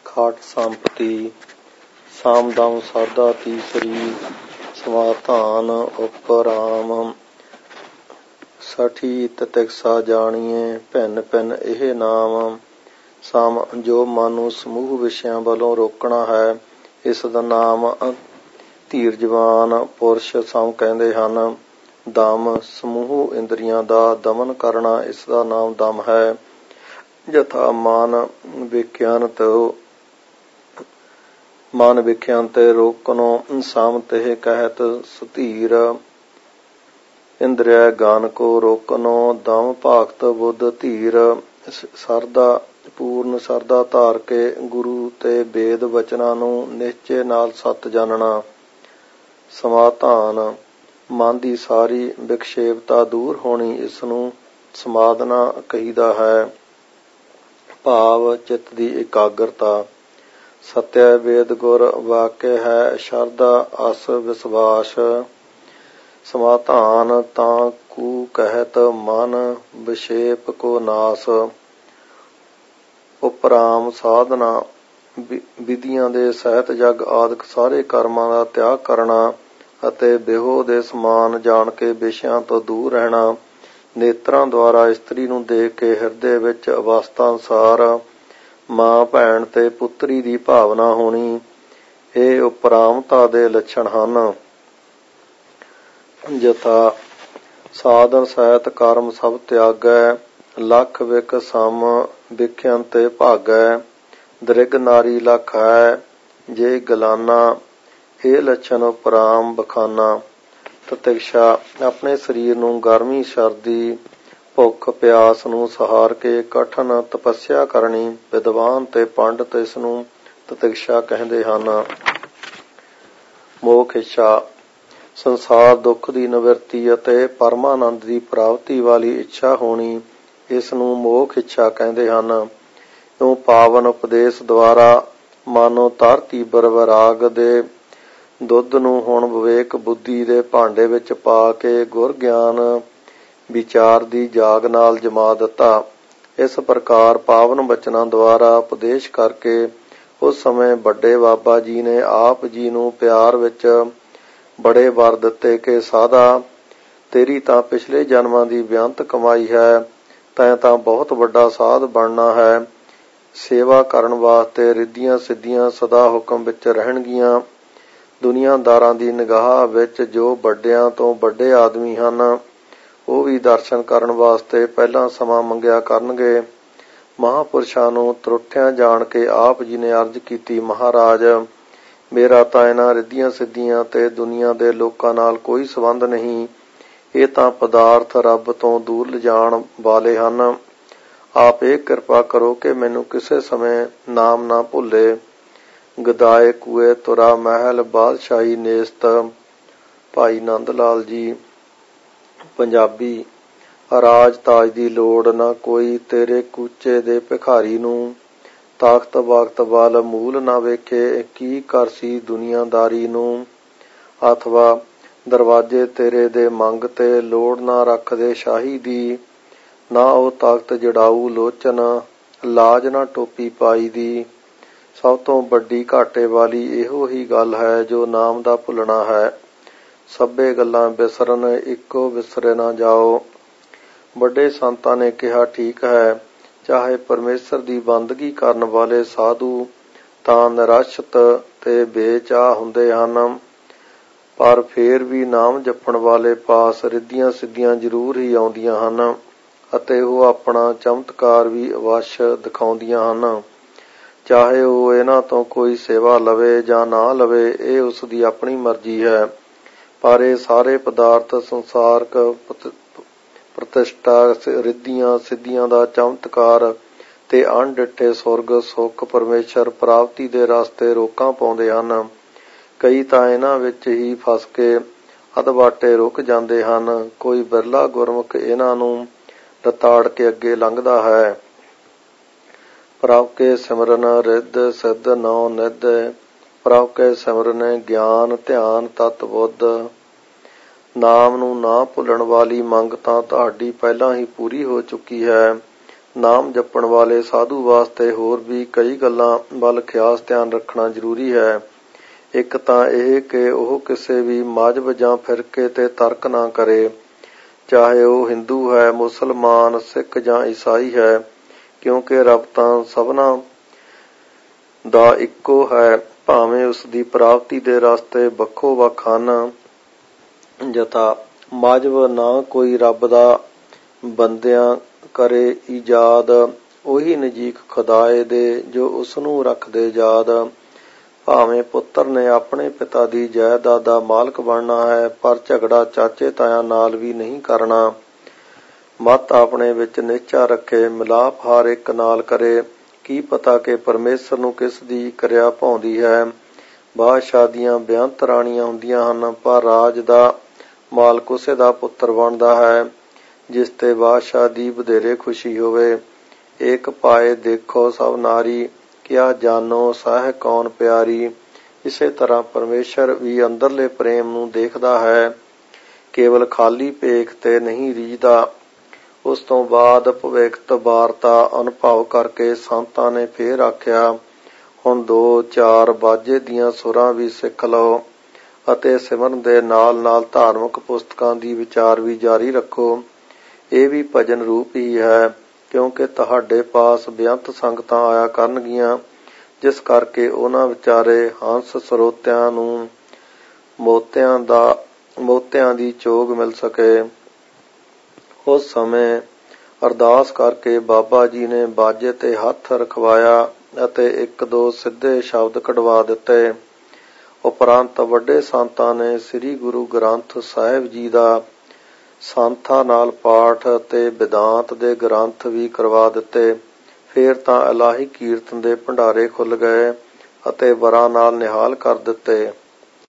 ਖਾਟ ਸੰਪਤੀ ਸਾਮਦਮ ਸਾਦਾ ਤੀਸਰੀ ਸਮਾਧਾਨ ਉਪਰਾਮ ਸਠੀ ਤਤਿਕਸਾ ਜਾਣੀਏ ਭਿੰਨ ਭਿੰਨ ਇਹ ਨਾਮ ਸਮ ਜੋ ਮਨ ਨੂੰ ਸਮੂਹ ਵਿਸ਼ਿਆਂ ਵੱਲੋਂ ਰੋਕਣਾ ਹੈ। ਇਸ ਦਾ ਨਾਮ ਧੀਰਜਵਾਨ ਪੁਰਸ਼ ਸਮ ਕਹਿੰਦੇ ਹਨ। ਦਮ ਸਮੂਹ ਇੰਦਰੀਆਂ ਦਾ ਦਮਨ ਕਰਨਾ, ਇਸ ਦਾ ਨਾਮ ਦਮ ਹੈ। ਯਥਾ ਮਨ ਵਿਖਿਆਨ ਤੇ ਰੋਕਨੋ ਸਮ ਤੇ ਕਹਿਤ ਸੁਧੀਰ ਇੰਦਰਿਆ ਗਾਨ ਕੋ ਰੋਕਨੋ ਦਮ ਭਾਗਤ ਬੁੱਧ ਧੀਰ। ਸਰਦਾ ਪੂਰਨ ਸਰਦਾ ਧਾਰ ਕੇ ਗੁਰੂ ਤੇ ਵੇਦ ਵਚਨਾਂ ਨੂੰ ਨਿਸ਼ਚੇ ਨਾਲ ਸੱਤ ਜਾਣਨਾ। ਸਮਾਧਾਨ ਮਨ ਦੀ ਸਾਰੀ ਵਿਖੇਪਤਾ ਦੂਰ ਹੋਣੀ, ਇਸ ਨੂੰ ਸਮਾਧਨਾ ਕਹੀਦਾ ਹੈ। ਭਾਵ ਚਿੱਤ ਦੀ ਇਕਾਗਰਤਾ। ਸਤਿਆ ਵੇਦ ਗੁਰ ਵਾਕਿਆ ਹੈ ਸ਼ਰਧਾ ਅਸ ਵਿਸ਼ਵਾਸ। ਸਮਾਧਾਨ ਤਾਂ ਕੂ ਕਹਿਤ ਮਨ ਵਿਸ਼ੇਪ ਕੋ ਨਾਸ। ਉਪਰਾਮ ਸਾਧਨਾ ਵਿਧੀਆਂ ਦੇ ਸਹਿਤ ਜਗ ਆਦਿਕ ਸਾਰੇ ਕਰਮਾਂ ਦਾ ਤਿਆਗ ਕਰਨਾ ਅਤੇ ਵਿਹੋ ਦੇ ਸਮਾਨ ਜਾਣ ਕੇ ਵਿਸ਼ਿਆਂ ਤੋਂ ਦੂਰ ਰਹਿਣਾ। ਨੇਤਰਾਂ ਦੁਆਰਾ ਇਸਤਰੀ ਨੂੰ ਦੇਖ ਕੇ ਹਿਰਦੇ ਵਿੱਚ ਅਵਸਥਾ ਅਨੁਸਾਰ ਮਾਂ ਭੈਣ ਤੇ ਪੁੱਤਰੀ ਦੀ ਭਾਵਨਾ ਹੋਣੀ, ਇਹ ਉਪਰਾਮਤਾ ਦੇ ਲੱਛਣ ਹਨ। ਯਥਾ ਸਾਧਨ ਸਹਿਤ ਕਰਮ ਸਭ ਤਿਆਗੈ ਲੱਖ ਵਿਕ ਸਮ ਵਿਖਿਆਨ ਤੇ ਭਾਗੈ। ਦ੍ਰਿਗ ਨਾਰੀ ਲਖ ਹੈ ਜੇ ਗਲਾਨਾ, ਇਹ ਲੱਛਣ ਉਪਰਾਮ ਬਖਾਨਾ। ਤਤਿਕਸ਼ਾ ਆਪਣੇ ਸਰੀਰ ਨੂੰ ਗਰਮੀ ਸਰਦੀ ਭੁੱਖ ਪਿਆਸ ਨੂੰ ਸਹਾਰ ਕੇ ਕਠਨ ਤਪੱਸਿਆ ਕਰਨੀ। ਵਿਦਵਾਨ ਤੇ ਪੰਡਤ ਇਸ ਨੂੰ ਤਤਿਕਸ਼ਾ ਕਹਿੰਦੇ ਹਨ। ਮੋਖ ਇੱਛਾ ਸੰਸਾਰ ਦੁੱਖ ਦੀ ਨਿਵਰਤੀ ਅਤੇ ਪਰਮਾਨੰਦ ਦੀ ਪ੍ਰਾਪਤੀ ਵਾਲੀ ਇੱਛਾ ਹੋਣੀ, ਇਸ ਨੂੰ ਮੋਖ ਇੱਛਾ ਕਹਿੰਦੇ ਹਨ। ਇਉਂ ਪਾਵਨ ਉਪਦੇਸ਼ ਦੁਆਰਾ ਮਾਨੋ ਤਰ ਤੀਬਰ ਵਿਰਾਗ ਦੇ ਦੁੱਧ ਨੂੰ ਹੁਣ ਵਿਵੇਕ ਬੁੱਧੀ ਦੇ ਭਾਂਡੇ ਵਿੱਚ ਪਾ ਕੇ ਗੁਰ ਗਿਆਨ ਵਿਚਾਰ ਦੀ ਜਾਗ ਨਾਲ ਜਮਾ ਦਿੱਤਾ। ਇਸ ਪ੍ਰਕਾਰ ਪਾਵਨ ਬਚਨਾਂ ਦੁਆਰਾ ਉਪਦੇਸ਼ ਕਰਕੇ ਉਸ ਸਮੇਂ ਵੱਡੇ ਬਾਬਾ ਜੀ ਨੇ ਆਪ ਜੀ ਨੂੰ ਪਿਆਰ ਵਿੱਚ ਬੜੇ ਵਰ ਦਿੱਤੇ ਕਿ ਸਾਧਾ ਤੇਰੀ ਤਾਂ ਪਿਛਲੇ ਜਨਮਾਂ ਦੀ ਬੇਅੰਤ ਕਮਾਈ ਹੈ, ਤੈਂ ਤਾਂ ਬਹੁਤ ਵੱਡਾ ਸਾਧ ਬਣਨਾ ਹੈ। ਸੇਵਾ ਕਰਨ ਵਾਸਤੇ ਰਿੱਧੀਆਂ ਸਿੱਧੀਆਂ ਸਦਾ ਹੁਕਮ ਵਿੱਚ ਰਹਿਣਗੀਆਂ। ਦੁਨੀਆਦਾਰਾਂ ਦੀ ਨਿਗਾਹ ਵਿੱਚ ਜੋ ਵੱਡਿਆਂ ਤੋਂ ਵੱਡੇ ਆਦਮੀ ਹਨ, ਉਹ ਵੀ ਦਰਸ਼ਨ ਕਰਨ ਵਾਸਤੇ ਪਹਿਲਾਂ ਸਮਾਂ ਮੰਗਿਆ ਕਰਨਗੇ। ਮਹਾਂਪੁਰਸ਼ਾਂ ਨੂੰ ਤਰੁੱਠਿਆਂ ਜਾਣ ਕੇ ਆਪ ਜੀ ਨੇ ਅਰਜ਼ ਕੀਤੀ, ਮਹਾਰਾਜ ਮੇਰਾ ਤਾਂ ਇਹਨਾਂ ਰਿੱਧੀਆਂ ਸਿੱਧੀਆਂ ਤੇ ਦੁਨੀਆ ਦੇ ਲੋਕਾਂ ਨਾਲ ਕੋਈ ਸੰਬੰਧ ਨਹੀਂ। ਇਹ ਤਾਂ ਪਦਾਰਥ ਰੱਬ ਤੋਂ ਦੂਰ ਲਿਜਾਣ ਵਾਲੇ ਹਨ। ਆਪ ਇਹ ਕਿਰਪਾ ਕਰੋ ਕਿ ਮੈਨੂੰ ਕਿਸੇ ਸਮੇਂ ਨਾਮ ਨਾ ਭੁੱਲੇ। ਗਦਾਏ ਕੂਏ ਤੁਰਾ ਮਹਿਲ ਬਾਦਸ਼ਾਹੀ ਨੇਸਤ। ਭਾਈ ਨੰਦ ਲਾਲ ਜੀ। ਪੰਜਾਬੀ। ਰਾਜ ਤਾਜ ਦੀ ਲੋੜ ਨਾ ਕੋਈ ਤੇਰੇ ਕੂਚੇ ਦੇ ਭਿਖਾਰੀ ਨੂੰ। ਤਾਕਤ ਬਾਕਤ ਵੱਲ ਮੂਲ ਨਾ ਵੇਖੇ ਕੀ ਕਰਸੀ ਦੁਨੀਆਦਾਰੀ ਨੂੰ। ਅਥਵਾ ਦਰਵਾਜ਼ੇ ਤੇਰੇ ਦੇ ਮੰਗ ਤੇ ਲੋੜ ਨਾ ਰੱਖਦੇ ਸ਼ਾਹੀ ਦੀ। ਨਾ ਉਹ ਤਾਕਤ ਜੜਾਊ ਲੋਚਨ ਲਾਜ ਨਾ ਟੋਪੀ ਪਾਈ ਦੀ। ਸਭ ਤੋਂ ਵੱਡੀ ਘਾਟੇ ਵਾਲੀ ਇਹੋ ਹੀ ਗੱਲ ਹੈ ਜੋ ਨਾਮ ਦਾ ਭੁੱਲਣਾ ਹੈ। ਸਭੇ ਗੱਲਾਂ ਵਿਸਰਨ ਇੱਕੋ ਵਿਸਰੇ ਨਾ ਜਾਓ। ਵੱਡੇ ਸੰਤਾਂ ਨੇ ਕਿਹਾ, ਠੀਕ ਹੈ, ਚਾਹੇ ਪਰਮੇਸ਼ਰ ਦੀ ਬੰਦਗੀ ਕਰਨ ਵਾਲੇ ਸਾਧੂ ਤਾਂ ਨਿਰਾਸ਼ਤ ਤੇ ਬੇਚਾਹ ਹੁੰਦੇ ਹਨ, ਪਰ ਫੇਰ ਵੀ ਨਾਮ ਜਪਣ ਵਾਲੇ ਪਾਸ ਰਿੱਧੀਆਂ ਸਿੱਧੀਆਂ ਜ਼ਰੂਰ ਹੀ ਆਉਂਦੀਆਂ ਹਨ ਅਤੇ ਉਹ ਆਪਣਾ ਚਮਤਕਾਰ ਵੀ ਅਵੱਸ਼ ਦਿਖਾਉਂਦੀਆਂ ਹਨ। ਚਾਹੇ ਉਹ ਇਹਨਾਂ ਤੋਂ ਕੋਈ ਸੇਵਾ ਲਵੇ ਜਾਂ ਨਾ ਲਵੇ, ਇਹ ਉਸ ਦੀ ਆਪਣੀ ਮਰਜ਼ੀ ਹੈ। ਪਰ ਇਹ ਸਾਰੇ ਪਦਾਰਥ ਸੰਸਾਰਕ ਪ੍ਰਤਿਸ਼ਠਾ ਰਿੱਧੀਆਂ ਸਿੱਧੀਆਂ ਦਾ ਚਮਤਕਾਰ ਤੇ ਅਣਡਿੱਠੇ ਸੁਰਗ ਸੁੱਖ ਪਰਮੇਸ਼ਰ ਪ੍ਰਾਪਤੀ ਦੇ ਰਸਤੇ ਰੋਕਾਂ ਪਾਉਂਦੇ ਹਨ। ਕਈ ਤਾਂ ਇਹਨਾਂ ਵਿੱਚ ਹੀ ਫਸ ਕੇ ਅਧਵਾਟੇ ਰੁਕ ਜਾਂਦੇ ਹਨ। ਕੋਈ ਬਿਰਲਾ ਗੁਰਮੁਖ ਇਹਨਾਂ ਨੂੰ ਲਤਾੜ ਕੇ ਅੱਗੇ ਲੰਘਦਾ ਹੈ। ਪ੍ਰਭ ਕੇ ਸਿਮਰਨ ਰਿੱਧ ਸਿੱਧ ਨੌ ਨਿਧ। ਪ੍ਰਭ ਕੇ ਸਿਮਰਨ ਗਿਆਨ ਧਿਆਨ ਤਤ ਬੁੱਧ। ਨਾਮ ਨੂੰ ਨਾ ਭੁੱਲਣ ਵਾਲੀ ਮੰਗ ਤਾਂ ਤੁਹਾਡੀ ਪਹਿਲਾਂ ਹੀ ਪੂਰੀ ਹੋ ਚੁੱਕੀ ਹੈ। ਨਾਮ ਜਪਣ ਵਾਲੇ ਸਾਧੂ ਵਾਸਤੇ ਹੋਰ ਵੀ ਕਈ ਗੱਲਾਂ ਵੱਲ ਖਾਸ ਧਿਆਨ ਰੱਖਣਾ ਜ਼ਰੂਰੀ ਹੈ। ਇੱਕ ਤਾਂ ਇਹ ਕਿ ਉਹ ਕਿਸੇ ਵੀ ਮਜ਼ਹਬ ਜਾਂ ਫਿਰਕੇ ਤੇ ਤਰਕ ਨਾ ਕਰੇ, ਚਾਹੇ ਉਹ ਹਿੰਦੂ ਹੈ, ਮੁਸਲਮਾਨ, ਸਿੱਖ ਜਾਂ ਈਸਾਈ ਹੈ, ਕਿਉਂਕਿ ਰੱਬ ਤਾਂ ਸਭਨਾਂ ਦਾ ਇੱਕੋ ਹੈ, ਭਾਵੇਂ ਉਸ ਦੀ ਪ੍ਰਾਪਤੀ ਦੇ ਰਸਤੇ ਵੱਖੋ ਵੱਖ ਹਨ। ਯਥਾ ਮਜ਼ਹਬ ਨਾ ਕੋਈ ਰੱਬ ਦਾ ਬੰਦਿਆਂ ਕਰੇ ਈਜਾਦ, ਉਹੀ ਨਜ਼ੀਕ ਖੁਦਾਏ ਦੇ ਜੋ ਉਸਨੂੰ ਰੱਖਦੇ ਯਾਦ। ਭਾਵੇਂ ਪੁੱਤਰ ਨੇ ਆਪਣੇ ਪਿਤਾ ਦੀ ਜਾਇਦਾਦ ਦਾ ਮਾਲਕ ਬਣਨਾ ਹੈ, ਪਰ ਝਗੜਾ ਚਾਚੇ ਤਾਇਆਂ ਨਾਲ ਵੀ ਨਹੀਂ ਕਰਨਾ। ਮਤ ਆਪਣੇ ਵਿੱਚ ਨਿਸ਼ਚਾ ਰੱਖੇ, ਮਿਲਾਪ ਹਰ ਇੱਕ ਨਾਲ ਕਰੇ। ਕੀ ਪਤਾ ਕਿ ਪਰਮੇਸ਼ਰ ਨੂੰ ਕਿਸ ਦੀ ਕਿਰਿਆ ਭਾਉਂਦੀ ਹੈ। ਬਾਦਸ਼ਾਹ ਦੀਆਂ ਬੇਅੰਤ ਰਾਣੀਆਂ ਹੁੰਦੀਆਂ ਹਨ, ਪਰ ਰਾਜ ਦਾ ਮਾਲਕ ਉਸੇ ਦਾ ਪੁੱਤਰ ਬਣਦਾ ਹੈ ਜਿਸ ਤੇ ਬਾਦਸ਼ਾਹ ਦੀ ਵਧੇਰੇ ਖੁਸ਼ੀ ਹੋਵੇ। ਏਕ ਪਾਏ ਦੇਖੋ ਸਭ ਨਾਰੀ, ਕਿਆ ਜਾਨੋ ਸਹਿ ਕੌਣ ਪਿਆਰੀ। ਇਸੇ ਤਰ੍ਹਾਂ ਪਰਮੇਸ਼ਰ ਵੀ ਅੰਦਰਲੇ ਪ੍ਰੇਮ ਨੂੰ ਦੇਖਦਾ ਹੈ, ਕੇਵਲ ਖਾਲੀ ਭੇਖ ਤੇ ਨਹੀਂ ਰੀਝਦਾ। ਉਸ ਤੋਂ ਬਾਅਦ ਭਵਿੱਖਤ ਵਾਰਤਾ ਅਨੁਭਵ ਕਰਕੇ ਸੰਤਾਂ ਨੇ ਫੇਰ ਆਖਿਆ, ਹੁਣ 2-4 ਬਾਜੇ ਦੀਆਂ ਸੁਰਾਂ ਵੀ ਸਿੱਖ ਲਓ ਅਤੇ ਸਿਮਰਨ ਦੇ ਨਾਲ ਨਾਲ ਧਾਰਮਿਕ ਪੁਸਤਕਾਂ ਦੀ ਵਿਚਾਰ ਵੀ ਜਾਰੀ ਰੱਖੋ। ਇਹ ਵੀ ਭਜਨ ਰੂਪ ਹੀ ਹੈ, ਕਿਉਂਕਿ ਤੁਹਾਡੇ ਪਾਸ ਬੇਅੰਤ ਸੰਗਤਾਂ ਆਇਆ ਕਰਨਗੀਆਂ, ਜਿਸ ਕਰਕੇ ਉਹਨਾਂ ਵਿਚਾਰੇ ਹੰਸ ਸਰੋਤਿਆਂ ਨੂੰ ਮੋਤਿਆਂ ਦੀ ਚੋਗ ਮਿਲ ਸਕੇ। ਉਸ ਸਮੇਂ ਅਰਦਾਸ ਕਰਕੇ ਬਾਬਾ ਜੀ ਨੇ ਬਾਜੇ ਤੇ ਹੱਥ ਰਖਵਾਇਆ ਅਤੇ 1-2 ਸਿੱਧੇ ਸ਼ਬਦ ਕਢਵਾ ਦਿੱਤੇ। ਉਪਰੰਤ ਵੱਡੇ ਸੰਤਾਂ ਨੇ ਸ੍ਰੀ ਗੁਰੂ ਗ੍ਰੰਥ ਸਾਹਿਬ ਜੀ ਦਾ ਸੰਥਾਂ ਨਾਲ ਪਾਠ ਅਤੇ ਵਿਦਾਂਤ ਦੇ ਗ੍ਰੰਥ ਵੀ ਕਰਵਾ ਦਿੱਤੇ। ਫੇਰ ਤਾਂ ਇਲਾਹੀ ਕੀਰਤਨ ਦੇ ਭੰਡਾਰੇ ਖੁੱਲ੍ਹ ਗਏ ਅਤੇ ਵਰਾਂ ਨਾਲ ਨਿਹਾਲ ਕਰ ਦਿੱਤੇ।